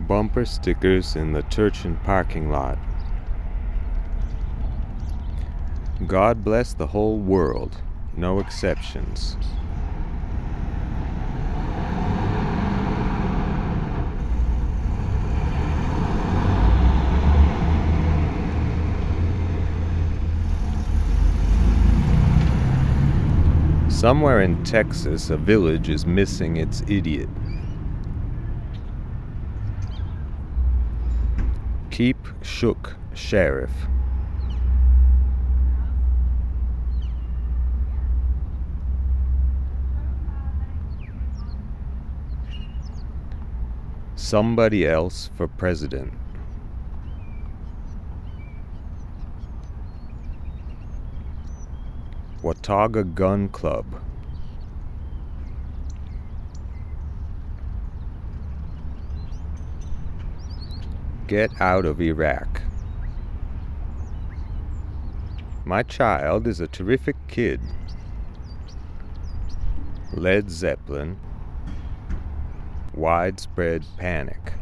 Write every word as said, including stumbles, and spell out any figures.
Bumper stickers in the Turchin parking lot. God bless the whole world, no exceptions. Somewhere in Texas, a village is missing its idiot. Keep shook, sheriff. Somebody else for president. Watauga Gun Club. Get out of Iraq. My child is a terrific kid. Led Zeppelin. Widespread panic.